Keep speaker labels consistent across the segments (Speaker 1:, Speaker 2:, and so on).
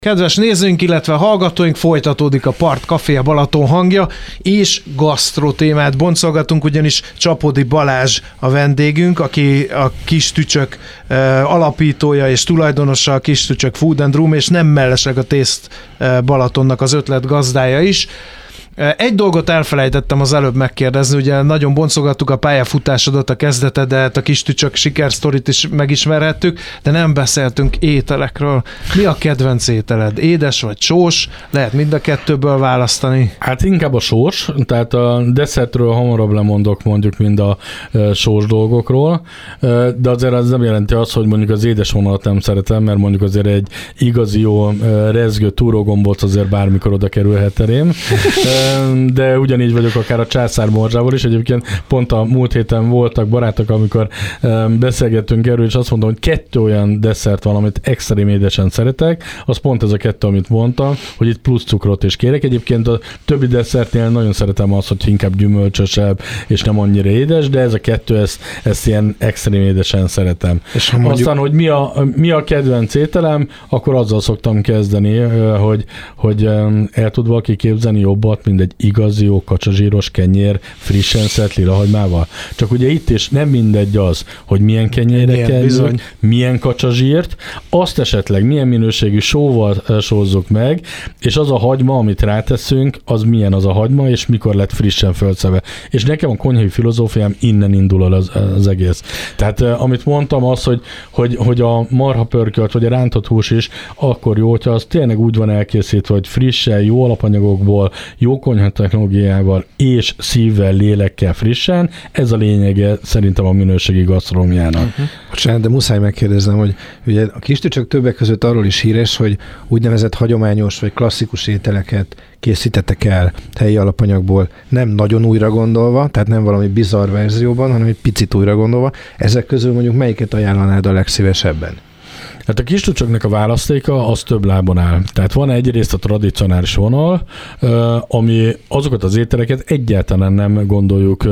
Speaker 1: Kedves nézőink, illetve hallgatóink, folytatódik a Part Café, a Balaton hangja, és gasztró témát boncolgatunk, ugyanis Csapody Balázs a vendégünk, aki a Kis Tücsök alapítója és tulajdonosa, a Kis Tücsök Food and Room, és nem mellesleg a Taste Balatonnak az ötlet gazdája is. Egy dolgot elfelejtettem az előbb megkérdezni, ugye nagyon boncolgattuk a pályafutásodat, a kezdetedet, a Kis Tücsök sikersztorit is megismerhettük, de nem beszéltünk ételekről. Mi a kedvenc ételed? Édes vagy sós? Lehet mind a kettőből választani?
Speaker 2: Hát inkább a sós, tehát a desszertről hamarabb lemondok mondjuk mind a sós dolgokról, de azért az nem jelenti azt, hogy mondjuk az édes vonalat nem szeretem, mert mondjuk azért egy igazi jó rezgő túrógombóc azért bármikor oda kerülhet elém. De ugyanígy vagyok akár a császármorzsával is. Egyébként pont a múlt héten voltak barátok, amikor beszélgettünk erről, és azt mondom, hogy 2 olyan desszert van, amit extrém édesen szeretek, az pont ez a 2, amit mondtam, hogy itt plusz cukrot is kérek. Egyébként a többi desszertnél nagyon szeretem azt, hogy inkább gyümölcsösebb, és nem annyira édes, de ez a 2, ezt ilyen extrém édesen szeretem. És mondjuk... Aztán, hogy mi a kedvenc ételem, akkor azzal szoktam kezdeni, hogy el tud valaki képzelni jobbat, mint egy igazi jó kacsazsíros kenyér frissen szelt lilahagymával. Csak ugye itt is nem mindegy az, hogy milyen kenyérre kell, milyen kacsazsírt, azt esetleg milyen minőségű sóval sózzuk meg, és az a hagyma, amit ráteszünk, az milyen az a hagyma, és mikor lett frissen fölszeve. És nekem a konyhai filozófiám innen indul az egész. Tehát amit mondtam az, hogy a marha pörkölt, vagy a rántott hús is akkor jó, hogyha az tényleg úgy van elkészítve, hogy frissen, jó alapanyagokból, jó konyhatechnológiával és szívvel, lélekkel frissen, ez a lényege szerintem a minőségi gasztronómiának.
Speaker 3: Bocsánat, de muszáj megkérdeznem, hogy ugye a Kis Tücsök többek között arról is híres, hogy úgynevezett hagyományos vagy klasszikus ételeket készítettek el helyi alapanyagból, nem nagyon újra gondolva, tehát nem valami bizarr verzióban, hanem egy picit újra gondolva. Ezek közül mondjuk melyiket ajánlanád a legszívesebben?
Speaker 2: Hát a Kis Tücsöknek a választéka az több lábon áll. Tehát van egyrészt a tradicionális vonal, ami azokat az ételeket egyáltalán nem gondoljuk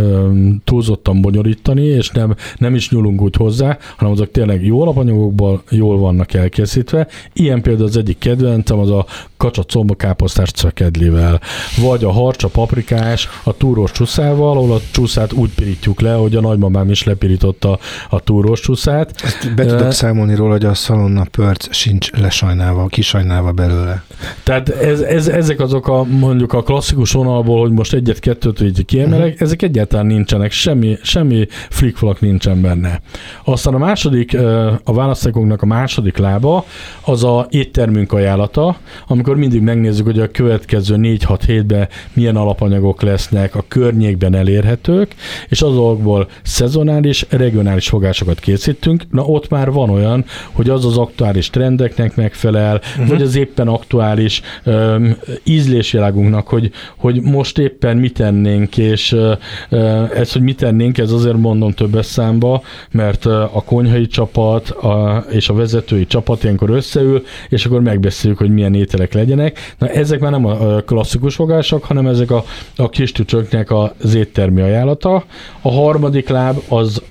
Speaker 2: túlzottan bonyolítani, és nem is nyúlunk úgy hozzá, hanem azok tényleg jó alapanyagokból jól vannak elkészítve. Ilyen például az egyik kedvencem az a kacsa combakáposztás cvekedlivel, vagy a harcsa paprikás a túrós csuszával, ahol a csuszát úgy pirítjuk le, hogy a nagymamám is lepirította a túrós csuszát.
Speaker 3: Ezt be tudok számolni róla, hogy a szalonna pörc sincs lesajnálva, kisajnálva belőle. Tehát
Speaker 2: ezek azok mondjuk a klasszikus vonalból, hogy most egyet-kettőt így kiemelek, ezek egyáltalán nincsenek, semmi flickflak nincsen benne. Aztán a második, a választékunknak a második lába az a éttermünk ajánlata, amikor mindig megnézzük, hogy a következő 4-6 hétben milyen alapanyagok lesznek a környékben elérhetők, és azokból szezonális, regionális fogásokat készítünk. Na ott már van olyan, hogy az aktuális trendeknek megfelel, vagy az éppen aktuális ízlésvilágunknak, hogy most éppen mit tennénk, és ez, hogy mit tennénk, ez azért mondom többes számba, mert a konyhai csapat és a vezetői csapat ilyenkor összeül, és akkor megbeszéljük, hogy milyen ételek legyenek. Na, ezek már nem a klasszikus fogások, hanem ezek a Kis Tücsöknek az éttermi ajánlata. A harmadik láb az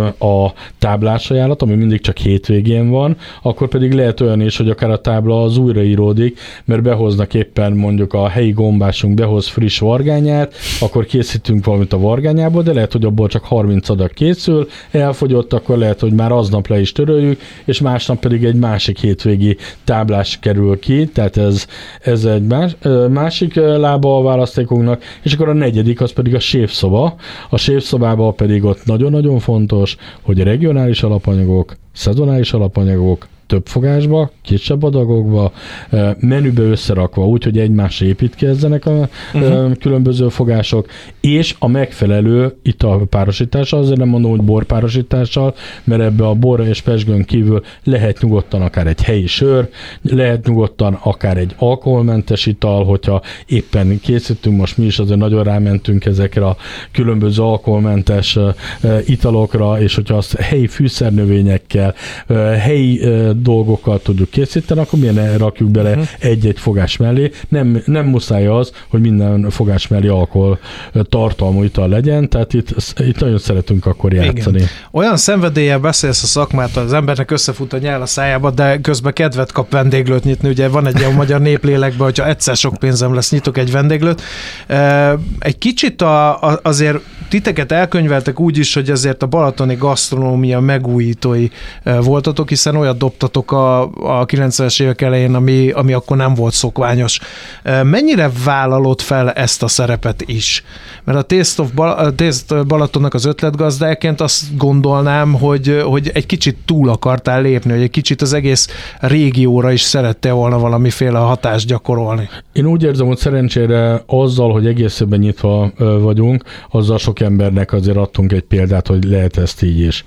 Speaker 2: a táblás ajánlat, ami mindig csak hétvégén van, akkor pedig lehet olyan is, hogy akár a tábla az újraíródik, mert behoznak éppen mondjuk a helyi gombásunk behoz friss vargányát, akkor készítünk valamit a vargányából, de lehet, hogy abból csak 30 adag készül, elfogyott, akkor lehet, hogy már aznap le is töröljük, és másnap pedig egy másik hétvégi táblás kerül ki, tehát ez egy másik lába a választékunknak, és akkor a negyedik az pedig a séfszoba. A séfszobában pedig ott nagyon-nagyon fontos, hogy regionális alapanyagok, szezonális alapanyagok, több fogásba, kisebb adagokba, menübe összerakva, úgy, hogy egymásra építkezzenek a különböző fogások, és a megfelelő italpárosítással, azért nem mondom, hogy borpárosítással, mert ebbe a bor és pezsgőn kívül lehet nyugodtan akár egy helyi sör, lehet nyugodtan akár egy alkoholmentes ital, hogyha éppen készítünk, most mi is azért nagyon rámentünk ezekre a különböző alkoholmentes italokra, és hogyha azt helyi fűszernövényekkel, helyi dolgokat tudjuk készíteni, akkor miért rakjuk bele egy-egy fogás mellé. Nem muszáj az, hogy minden fogás mellé alkohol tartalmú ital legyen, tehát itt nagyon szeretünk akkor játszani.
Speaker 1: Igen. Olyan szenvedéllyel beszélsz a szakmától, az embernek összefut a nyál a szájába, de közben kedvet kap vendéglőt nyitni. Ugye van egy ilyen magyar néplélekben, hogyha egyszer sok pénzem lesz, nyitok egy vendéglőt. Egy kicsit azért titeket elkönyveltek úgy is, hogy azért a balatoni gasztronómia megújítói voltatok, hiszen olyat dobtatok a 90-es évek elején, ami akkor nem volt szokványos. Mennyire vállalod fel ezt a szerepet is? Mert a Taste Balatonnak az ötletgazdájaként azt gondolnám, hogy egy kicsit túl akartál lépni, hogy egy kicsit az egész régióra is szerettél volna valamiféle hatást gyakorolni.
Speaker 2: Én úgy érzem, hogy szerencsére azzal, hogy egész évben nyitva vagyunk, azzal sok embernek azért adtunk egy példát, hogy lehet ezt így is.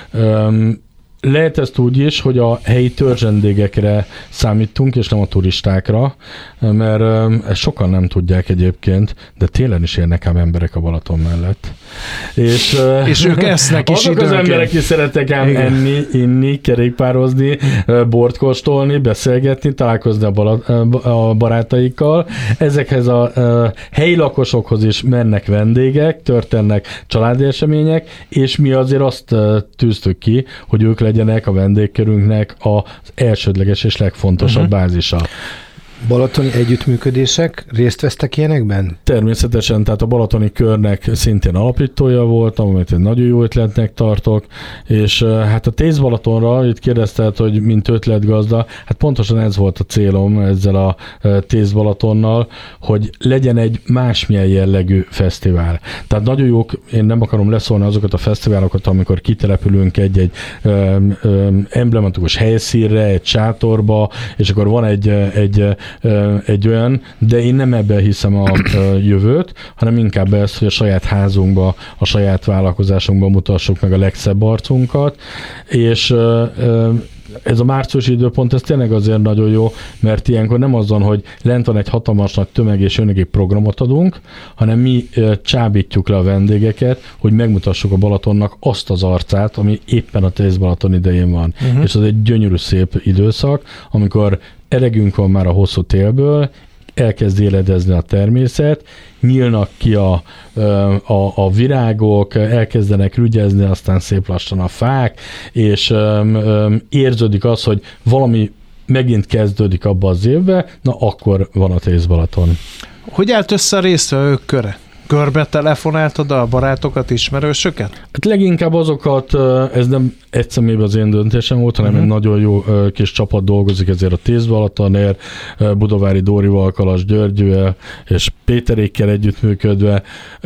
Speaker 2: Lehet ezt úgy is, hogy a helyi törzsendégekre számítunk, és nem a turistákra, mert ezt sokan nem tudják egyébként, de télen is érnek ám emberek a Balaton mellett.
Speaker 1: És ők esznek is
Speaker 2: azok az emberek is szeretek ám enni, inni, kerékpározni, bort kóstolni, beszélgetni, találkozni a barátaikkal. Ezekhez a helyi lakosokhoz is mennek vendégek, történnek családi események, és mi azért azt tűztük ki, hogy ők legyenek a vendégkörünknek az elsődleges és legfontosabb bázisa.
Speaker 3: Balatoni együttműködések, részt vesztek ilyenekben?
Speaker 2: Természetesen, tehát a balatoni körnek szintén alapítója voltam, amit egy nagyon jó ötletnek tartok, és hát a Taste Balatonra, itt kérdezted, hogy mint ötletgazda, hát pontosan ez volt a célom ezzel a Taste Balatonnal, hogy legyen egy másmilyen jellegű fesztivál. Tehát nagyon jók, én nem akarom leszólni azokat a fesztiválokat, amikor kitelepülünk egy emblematikus helyszínre, egy sátorba, és akkor van egy olyan, de én nem ebben hiszem a jövőt, hanem inkább ezt, hogy a saját házunkba, a saját vállalkozásunkba mutassuk meg a legszebb arcunkat, és ez a márciusi időpont, ez tényleg azért nagyon jó, mert ilyenkor nem azon, hogy lent van egy hatalmas nagy tömeg, és jönnek egy programot adunk, hanem mi csábítjuk le a vendégeket, hogy megmutassuk a Balatonnak azt az arcát, ami éppen a Taste Balaton idején van. És az egy gyönyörű szép időszak, amikor elegünk van már a hosszú télből, elkezd éledezni a természet, nyílnak ki a virágok, elkezdenek rügyezni, aztán szép lassan a fák, és érződik az, hogy valami megint kezdődik abba az évbe, na akkor van a Taste Balaton.
Speaker 1: Hogy állt össze a résztvevők köre? Körbe telefonáltad a barátokat, ismerősöket?
Speaker 2: Hát leginkább azokat, ez nem egy személyben az én döntésem volt, hanem egy nagyon jó kis csapat dolgozik ezért a Taste Balatonért, Budavári Dórival, Kalas Györgyűvel és Péterékkel együttműködve.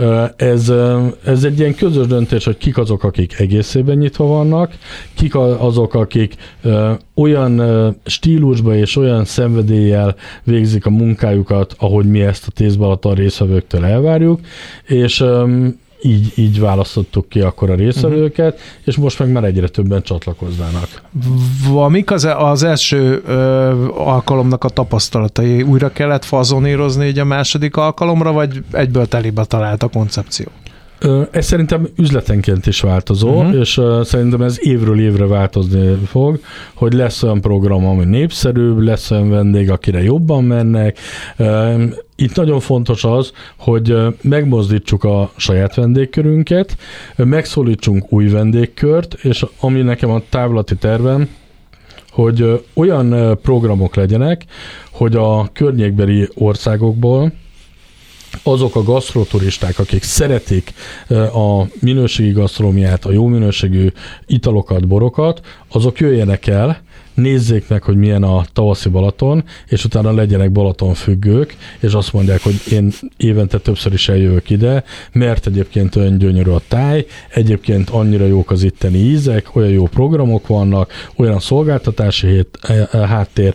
Speaker 2: Ez egy ilyen közös döntés, hogy kik azok, akik egész évben nyitva vannak, kik azok, akik olyan stílusban és olyan szenvedéllyel végzik a munkájukat, ahogy mi ezt a Taste Balaton résztvevőktől elvárjuk, és így választottuk ki akkor a résztvevőket, és most meg már egyre többen csatlakoznának.
Speaker 1: Mik az első alkalomnak a tapasztalatai? Újra kellett fazonírozni így a második alkalomra, vagy egyből telibe talált a koncepció?
Speaker 2: Ez szerintem üzletenként is változó, és szerintem ez évről évre változni fog, hogy lesz olyan program, ami népszerűbb, lesz olyan vendég, akire jobban mennek. Itt nagyon fontos az, hogy megmozdítsuk a saját vendégkörünket, megszólítsunk új vendégkört, és ami nekem a távlati tervem, hogy olyan programok legyenek, hogy a környékbeli országokból azok a gasztroturisták, akik szeretik a minőségi gasztronómiát, a jó minőségű italokat, borokat, azok jöjjenek el, nézzék meg, hogy milyen a tavaszi Balaton, és utána legyenek Balaton függők, és azt mondják, hogy én évente többször is eljövök ide, mert egyébként olyan gyönyörű a táj, egyébként annyira jók az itteni ízek, olyan jó programok vannak, olyan szolgáltatási háttér,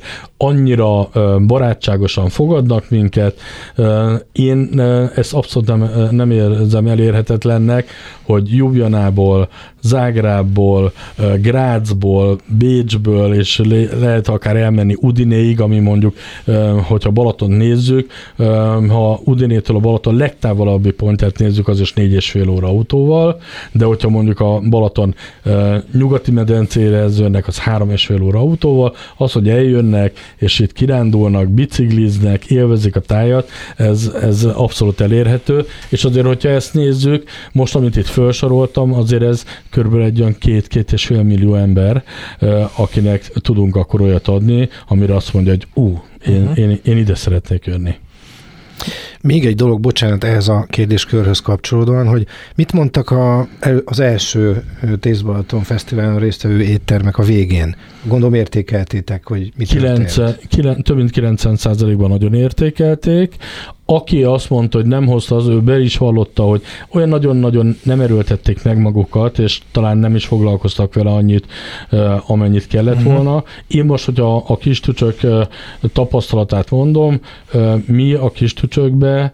Speaker 2: annyira barátságosan fogadnak minket. Én ezt abszolút nem érzem elérhetetlennek, hogy Ljubljanából, Zágrábból, Grazból, Bécsből, és lehet akár elmenni Udinéig, ami mondjuk, hogyha Balatont nézzük, ha Udinétől a Balaton legtávolabbi pontját nézzük, az is 4,5 óra autóval, de hogyha mondjuk a Balaton nyugati medencére jönnek, az 3,5 óra autóval, az, hogy eljönnek, és itt kirándulnak, bicikliznek, élvezik a tájat, ez abszolút elérhető, és azért, hogyha ezt nézzük, most, amit itt felsoroltam, azért ez körülbelül egy olyan 2-2,5 millió ember, akinek tudunk akkor olyat adni, amire azt mondja, hogy én ide szeretnék jönni.
Speaker 3: Még egy dolog, bocsánat, ehhez a kérdéskörhöz kapcsolódóan, hogy mit mondtak az első Taste Balaton Fesztiválon résztvevő éttermek a végén? Gondolom értékeltétek, hogy mit
Speaker 2: több mint 90%-ban nagyon értékelték. Aki azt mondta, hogy nem hozta, az ő be is vallotta, hogy olyan nagyon-nagyon nem erőltették meg magukat, és talán nem is foglalkoztak vele annyit, amennyit kellett volna. Én most, hogyha a kis tücsök tapasztalatát mondom, mi a kis tücsökbe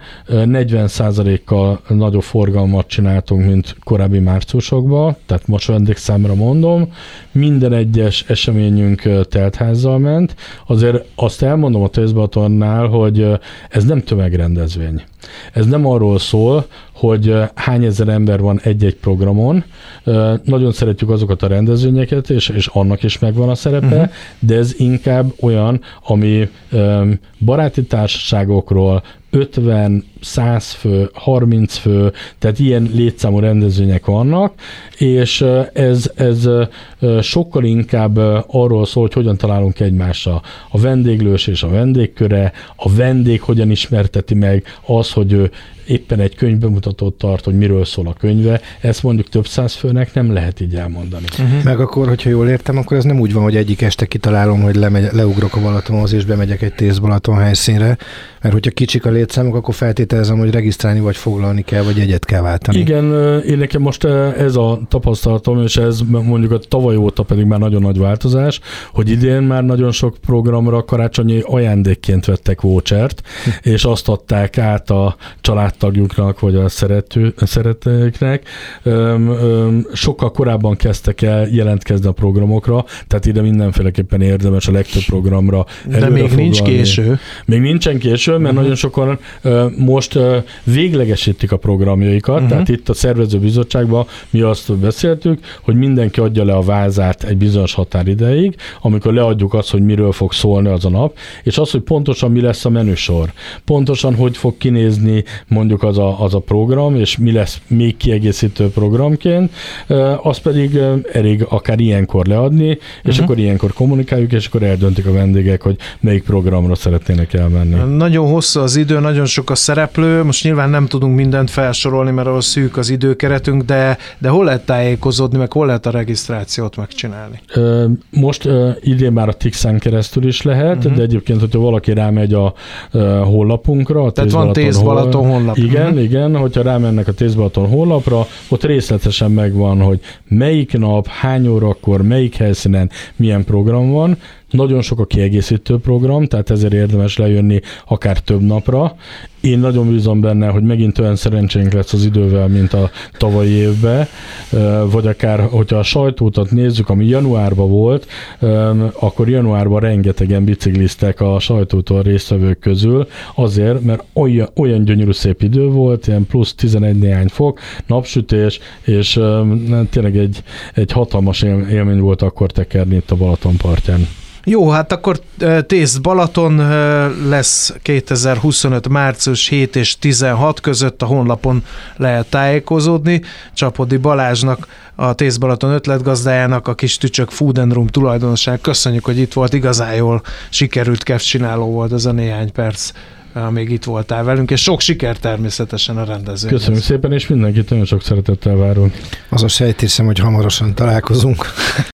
Speaker 2: 40%-kal nagyobb forgalmat csináltunk, mint korábbi márciusokban, tehát most vendégszámra mondom. Minden egyes eseményünk teltházzal ment. Azért azt elmondom a Taste Balatonnál, hogy ez nem tömegrendezvény. Ez nem arról szól, hogy hány ezer ember van egy-egy programon. Nagyon szeretjük azokat a rendezvényeket, és annak is megvan a szerepe, de ez inkább olyan, ami baráti társaságokról 50, 100 fő, 30 fő, tehát ilyen létszámú rendezvények vannak, és ez sokkal inkább arról szól, hogy hogyan találunk egymásra. A vendéglős és a vendégköre, a vendég hogyan ismerteti meg az, hogy ő éppen egy könyvbemutatót tart, hogy miről szól a könyve, ezt mondjuk több száz főnek nem lehet így elmondani.
Speaker 3: Meg akkor, hogyha jól értem, akkor ez nem úgy van, hogy egyik este kitalálom, hogy leugrok a Balatonhoz, és bemegyek egy Taste Balaton helyszínre, mert hogyha kicsik a létszámok, akkor feltételezem, hogy regisztrálni vagy foglalni kell, vagy jegyet kell váltani.
Speaker 2: Igen, én nekem most ez a tapasztalatom, és ez mondjuk a tavaly óta pedig már nagyon nagy változás, hogy idén már nagyon sok programra karácsonyi ajándékként vettek vouchert, és azt adták át a családtagjuknak, vagy a szeretőknek. Sokkal korábban kezdtek el jelentkezni a programokra, tehát ide mindenféleképpen érdemes a legtöbb programra
Speaker 1: de még nincs késő.
Speaker 2: Még nincsen késő, mert nagyon sokan most véglegesítik a programjaikat, tehát itt a szervezőbizottságban mi azt beszéltük, hogy mindenki adja le a vázát egy bizonyos határideig, amikor leadjuk azt, hogy miről fog szólni az a nap, és az, hogy pontosan mi lesz a menüsor, pontosan hogy fog kinézni mondjuk az a program, és mi lesz még kiegészítő programként, az pedig elég akár ilyenkor leadni, és akkor ilyenkor kommunikáljuk, és akkor eldöntik a vendégek, hogy melyik programra szeretnének elmenni.
Speaker 1: Nagyon hosszú az idő, nagyon sok a szereplő, most nyilván nem tudunk mindent felsorolni, mert ahol szűk az időkeretünk, de hol lehet tájékozódni, meg hol lehet a regisztrációt megcsinálni?
Speaker 2: Most idén már a Tixen keresztül is lehet, de egyébként, hogyha valaki rámegy a honlapunkra,
Speaker 1: tehát van Taste Balaton honlap.
Speaker 2: Igen, hogyha rámennek a Taste Balaton honlapra, ott részletesen megvan, hogy melyik nap, hány órakor, melyik helyszínen milyen program van. Nagyon sok a kiegészítő program, tehát ezért érdemes lejönni akár több napra. Én nagyon bízom benne, hogy megint olyan szerencsénk lesz az idővel, mint a tavalyi évben, vagy akár, hogyha a sajtóutat nézzük, ami januárban volt, akkor januárban rengetegen bicikliztek a sajtóúton résztvevők közül, azért, mert olyan gyönyörű szép idő volt, ilyen plusz 11 néhány fok, napsütés, és tényleg egy hatalmas élmény volt akkor tekerni itt a Balaton partján.
Speaker 1: Jó, hát akkor Taste Balaton lesz 2025. március 7 és 16 között, a honlapon lehet tájékozódni. Csapody Balázsnak, a Taste Balaton ötletgazdájának, a Kis Tücsök Food and Room tulajdonosának köszönjük, hogy itt volt, igazán jól sikerült kevcsináló volt ez a néhány perc, még itt voltál velünk, és sok siker természetesen a rendezvényhez.
Speaker 2: Köszönjük szépen, és mindenkit nagyon sok szeretettel várunk.
Speaker 3: Az a sejtésem, hogy hamarosan találkozunk.